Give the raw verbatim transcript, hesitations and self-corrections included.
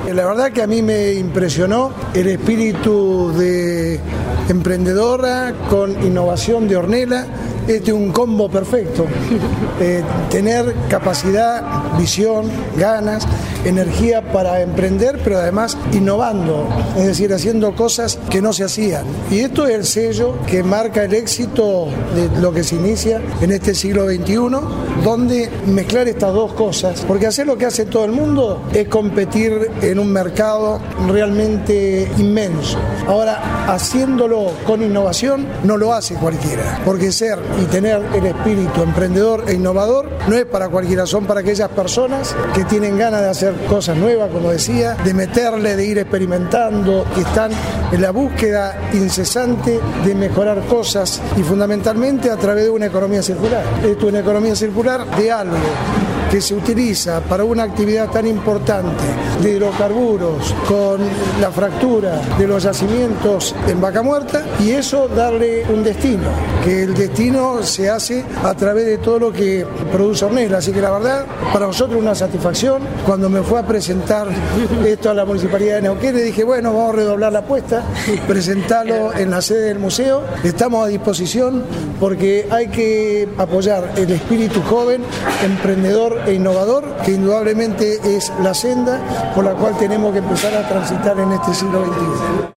La verdad que a mí me impresionó el espíritu de emprendedora con innovación de Ornella. Este es un combo perfecto. Eh, tener capacidad, visión, ganas, energía para emprender, pero además innovando, es decir, haciendo cosas que no se hacían. Y esto es el sello que marca el éxito de lo que se inicia en este siglo veintiuno, donde mezclar estas dos cosas, porque hacer lo que hace todo el mundo es competir en un mercado realmente inmenso. Ahora, haciéndolo con innovación no lo hace cualquiera, porque ser y tener el espíritu emprendedor e innovador no es para cualquiera, son para aquellas personas que tienen ganas de hacer cosas nuevas, como decía, de meterle, de ir experimentando, que están en la búsqueda incesante de mejorar cosas y fundamentalmente a través de una economía circular. Esto es una economía circular de algo que se utiliza para una actividad tan importante de hidrocarburos con la fractura de los yacimientos en Vaca Muerta, y eso darle un destino, que el destino se hace a través de todo lo que produce Ornella. Así que la verdad, para nosotros una satisfacción. Cuando me fue a presentar esto a la Municipalidad de Neuquén, le dije, bueno, vamos a redoblar la apuesta, presentarlo en la sede del museo. Estamos a disposición porque hay que apoyar el espíritu joven, emprendedor e innovador, que indudablemente es la senda por la cual tenemos que empezar a transitar en este siglo veintiuno.